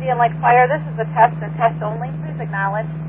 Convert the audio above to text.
Indian Lake Fire. This is a test and test only. Please acknowledge.